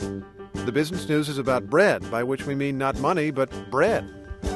The business news is about bread, by which we mean not money, but bread.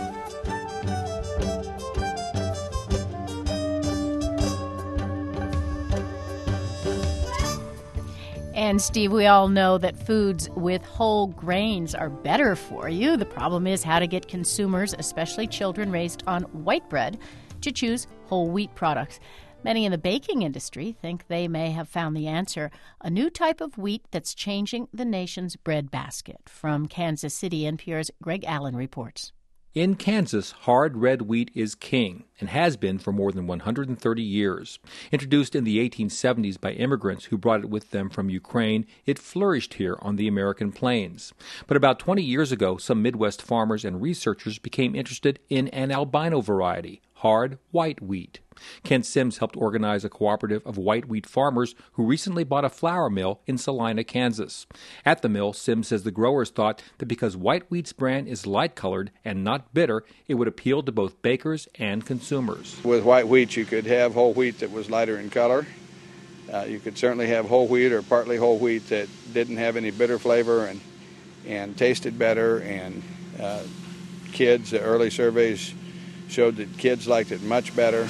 And, Steve, we all know that foods with whole grains are better for you. The problem is how to get consumers, especially children raised on white bread, to choose whole wheat products. Many in the baking industry think they may have found the answer, a new type of wheat that's changing the nation's bread basket. From Kansas City, NPR's Greg Allen reports. In Kansas, hard red wheat is king and has been for more than 130 years. Introduced in the 1870s by immigrants who brought it with them from Ukraine, it flourished here on the American plains. But about 20 years ago, some Midwest farmers and researchers became interested in an albino variety, hard white wheat. Kent Sims helped organize a cooperative of white wheat farmers who recently bought a flour mill in Salina, Kansas. At the mill, Sims says the growers thought that because white wheat's bran is light-colored and not bitter, it would appeal to both bakers and consumers. With white wheat, you could have whole wheat that was lighter in color. You could certainly have whole wheat or partly whole wheat that didn't have any bitter flavor and tasted better. And kids, the early surveys showed that kids liked it much better.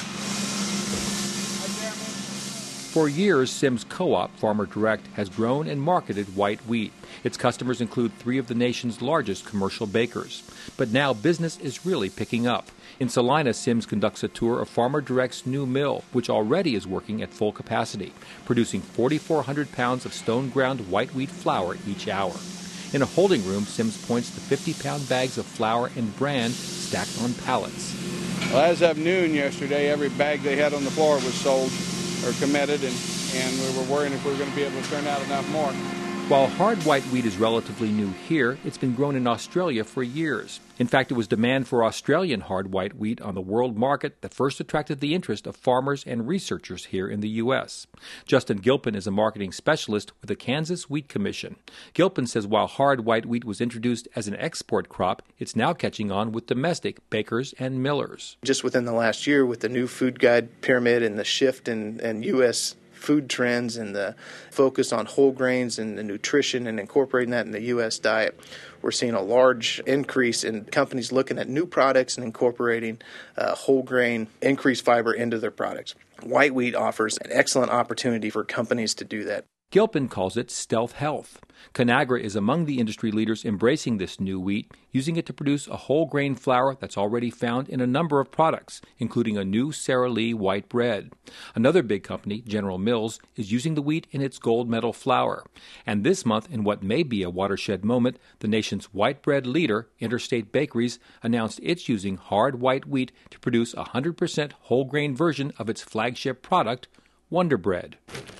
For years, Sims Co-op, Farmer Direct, has grown and marketed white wheat. Its customers include 3 of the nation's largest commercial bakers. But now business is really picking up. In Salina, Sims conducts a tour of Farmer Direct's new mill, which already is working at full capacity, producing 4,400 pounds of stone-ground white wheat flour each hour. In a holding room, Sims points to 50-pound bags of flour and bran stacked on pallets. Well, as of noon yesterday, every bag they had on the floor was sold or committed, and we were worrying if we were going to be able to turn out enough more. While hard white wheat is relatively new here, it's been grown in Australia for years. In fact, it was demand for Australian hard white wheat on the world market that first attracted the interest of farmers and researchers here in the U.S. Justin Gilpin is a marketing specialist with the Kansas Wheat Commission. Gilpin says while hard white wheat was introduced as an export crop, it's now catching on with domestic bakers and millers. Just within the last year, with the new food guide pyramid and the shift in U.S. food trends and the focus on whole grains and the nutrition and incorporating that in the U.S. diet, we're seeing a large increase in companies looking at new products and incorporating whole grain, increased fiber into their products. White wheat offers an excellent opportunity for companies to do that. Gilpin calls it stealth health. Conagra is among the industry leaders embracing this new wheat, using it to produce a whole grain flour that's already found in a number of products, including a new Sara Lee white bread. Another big company, General Mills, is using the wheat in its gold medal flour. And this month, in what may be a watershed moment, the nation's white bread leader, Interstate Bakeries, announced it's using hard white wheat to produce a 100% whole grain version of its flagship product, Wonder Bread.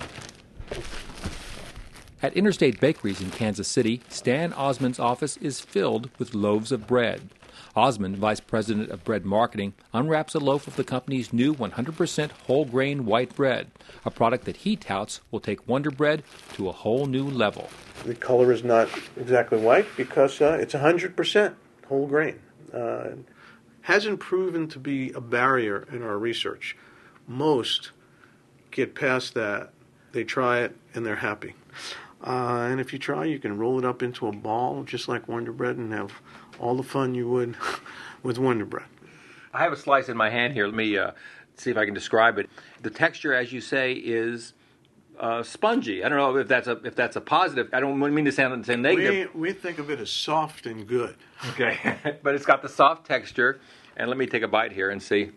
At Interstate Bakeries in Kansas City, Stan Osmond's office is filled with loaves of bread. Osmond, vice president of bread marketing, unwraps a loaf of the company's new 100% whole grain white bread, a product that he touts will take Wonder Bread to a whole new level. The color is not exactly white because it's 100% whole grain. Hasn't proven to be a barrier in our research. Most get past that, they try it, and they're happy. And if you try, you can roll it up into a ball, just like Wonder Bread, and have all the fun you would with Wonder Bread. I have a slice in my hand here. Let me see if I can describe it. The texture, as you say, is spongy. I don't know if that's a positive. I don't mean to sound negative. We think of it as soft and good. Okay, but it's got the soft texture. And let me take a bite here and see.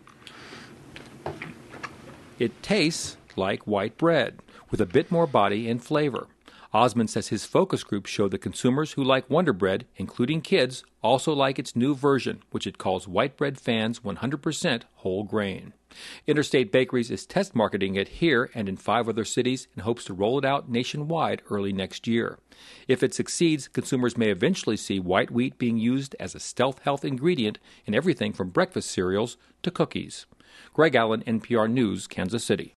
It tastes like white bread, with a bit more body and flavor. Osmond says his focus group showed that consumers who like Wonder Bread, including kids, also like its new version, which it calls White Bread Fans 100% whole grain. Interstate Bakeries is test marketing it here and in 5 other cities and hopes to roll it out nationwide early next year. If it succeeds, consumers may eventually see white wheat being used as a stealth health ingredient in everything from breakfast cereals to cookies. Greg Allen, NPR News, Kansas City.